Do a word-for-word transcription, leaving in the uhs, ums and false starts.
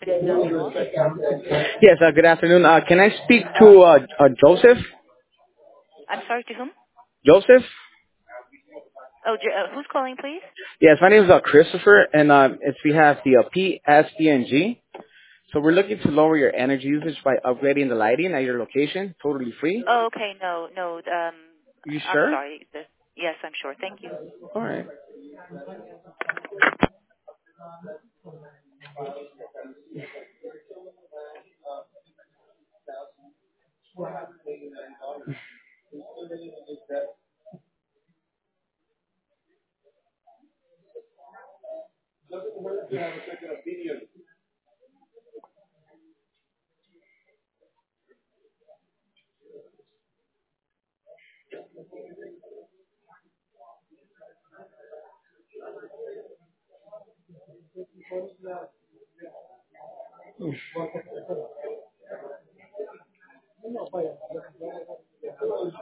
Yes, uh, good afternoon. Uh, can I speak to uh, uh, Joseph? I'm sorry, to whom? Joseph? Oh, J- uh, who's calling, please? Yes, my name is uh, Christopher, and uh, it's we have the uh, P S D N G. So we're looking to lower your energy usage by upgrading the lighting at your location, totally free. Oh, okay. No, no. Um, You I'm sure? sorry. The, yes, I'm sure. Thank you. All right.